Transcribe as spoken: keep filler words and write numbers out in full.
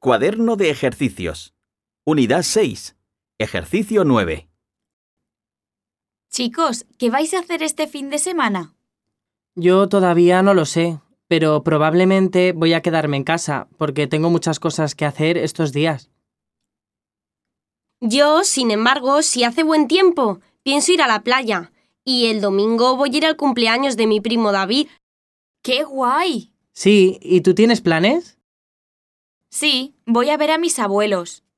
Cuaderno de ejercicios. Unidad seis. Ejercicio nueve. Chicos, ¿qué vais a hacer este fin de semana? Yo todavía no lo sé, pero probablemente voy a quedarme en casa porque tengo muchas cosas que hacer estos días. Yo, sin embargo, si hace buen tiempo, pienso ir a la playa. Y el domingo voy a ir al cumpleaños de mi primo David. ¡Qué guay! Sí, ¿y tú tienes planes? Sí, voy a ver a mis abuelos.